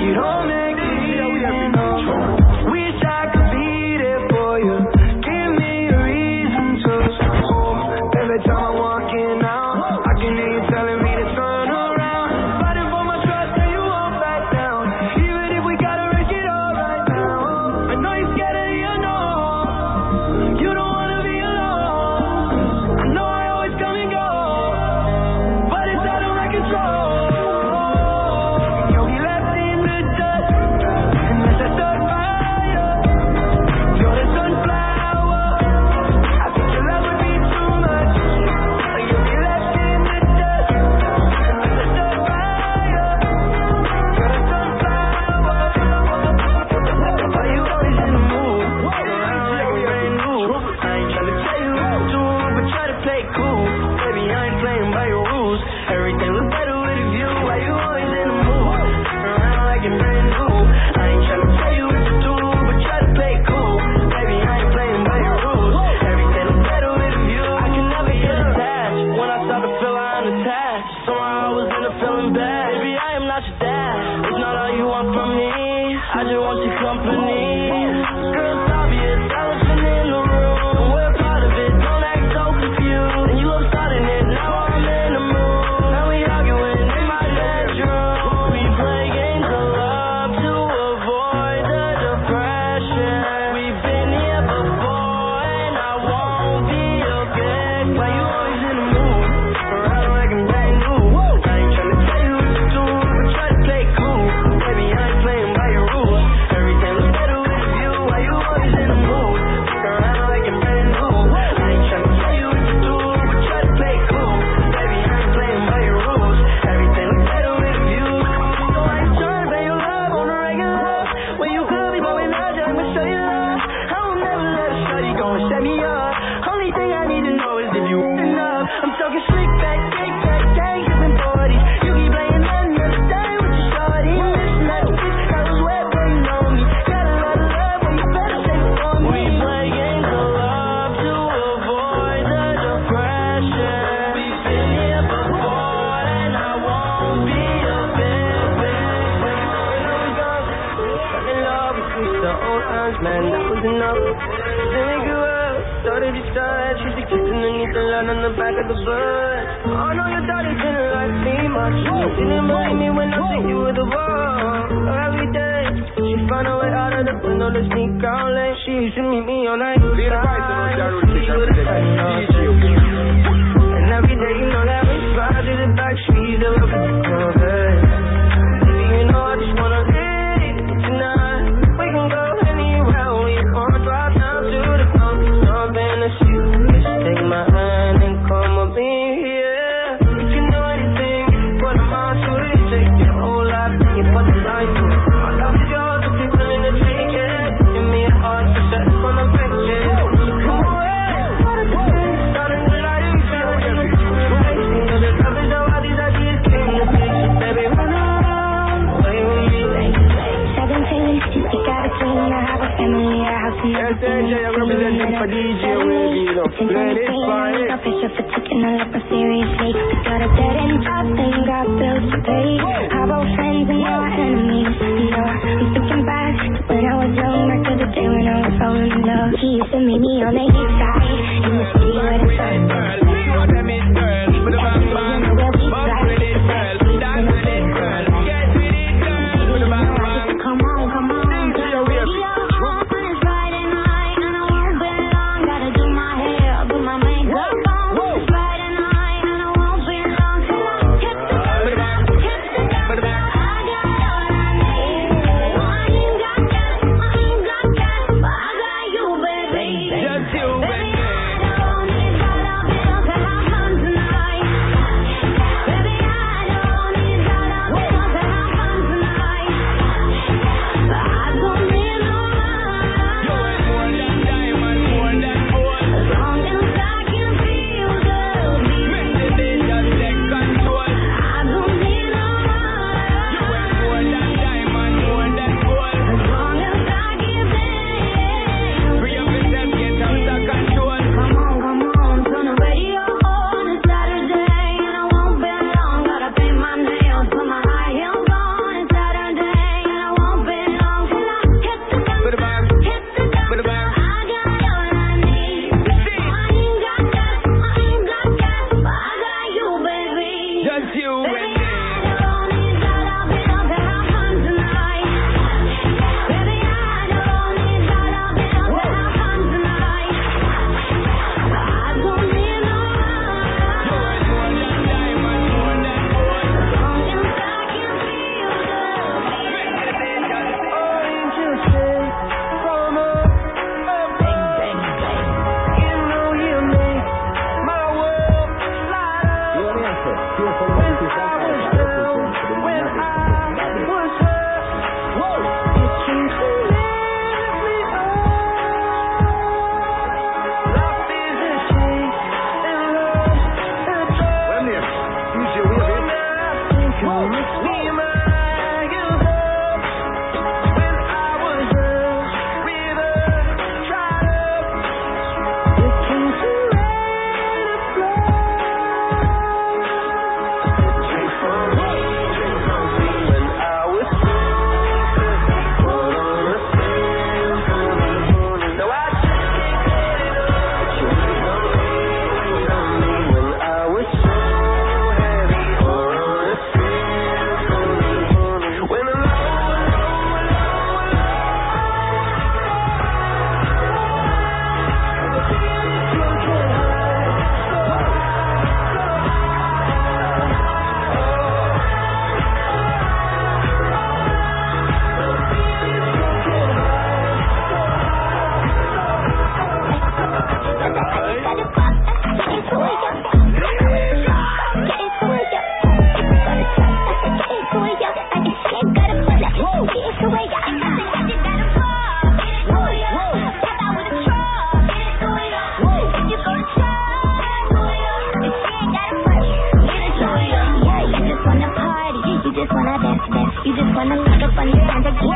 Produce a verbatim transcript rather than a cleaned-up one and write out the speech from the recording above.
You don't make me feel no. Wish I could be there for you. Give me a reason to. Oh, every time I'm walking out, I can hear you telling me to turn around. Fighting for my trust and you won't back down. Even if we gotta risk it all right now. I know you're scared of the unknown. You don't wanna be alone. I know I always come and go, but it's out of my control. You'll be left in the dust unless I start fire. You're the sunflower. I think your love would be too much. You'll be left in the dust unless I start fire. You're the sunflower. Why you always in the mood? Around like a brand new. I ain't tryna tell you what to do, but try to play cool. Baby, I ain't playing by your rules. Everything looks better with a view. Why you always in the mood? Around like a brand new. I ain't tryna tell you what to do, but try to play cool. Baby, I ain't playing by your rules. Everything looks better with a view. I can never get attached. When I start to feel I'm attached, somehow I was in a feeling bad. Baby, I am not your dad. It's not all you want from me. I just want your company. Girl, it's obvious, elephant in the room. We're part of it, don't act so confused. And you love starting it, now I'm in the mood. Now we arguing in my bedroom. We play games of love to avoid the depression. We've been here before and I won't be your guest. Why you always in the mood? Around like I'm brand new. I ain't tryna tell you what to do, but try to play cool. Baby, I ain't playing by your rules. Everything looks better with a view. Why you always in the mood? Around like I'm brand new. I ain't tryna tell you what to do, but try to play cool. Baby, I ain't playing by your rules. Everything looks better with a view. So I ain't tryna pay your love on the regular. When you could be blowing up, I'ma show you love. I will never let a shorty go and set me up. Only thing I need to know is if you enough. I'm talking slick back, kick back, gang sipping forties. You keep playing another day with your shorty. Missing like a bitch, I was wet, but you know me. Got a lot of love, but you better save it for me. We play games of love to avoid the depression. We've been here before and I won't be your big, big, big. Where we go? Fell in love with the old times, man, that was enough. Then we grew up, started to start. She's the kiss underneath the line on the back of the bus. Oh no, your daughter didn't like me much. She didn't mind me when I take you with the ball. Every day, she found a way out of the window to sneak out late. She used to meet me on that side. She would've said no. And every day, you know that we slide through the back streets of a particular bed. Baby, you know I just wanna leave tonight. We can go anywhere we want. Drive down to the coast, jump in the sea. Just take my hand and come up in here. You can do anything, put them on to it. Take your whole life and you put the life to it. My love is yours if you're willing to take it. Give me a heart to set on the picture. Come away, starting to light it. Cause the love is how all these ideas came to be. So baby, run on away with me. seventeen, you got a team, I have a family, a house and everything. Yeah, I'm representing for D J Wavy, you know. Let it fire. No pressure for taking a look seriously. We got a dead end job and got bills to pay. How about friends and your enemies? Yeah, I'm thinking back to when I was young, back to the day when I was falling in love. He used to meet me on the east side in the city where the sun was. You know them is girl, with a bang bang. Bump with it, girl. Dance with it, girl. Get with it, girl. With a bang bang. Come on, come on. D J Wavy. It's Friday night and I won't be long. Gotta do my hair, put my makeup on. It's Friday night and I won't be long. Till I hit the ground, hit the ground. You just wanna look up, understand that you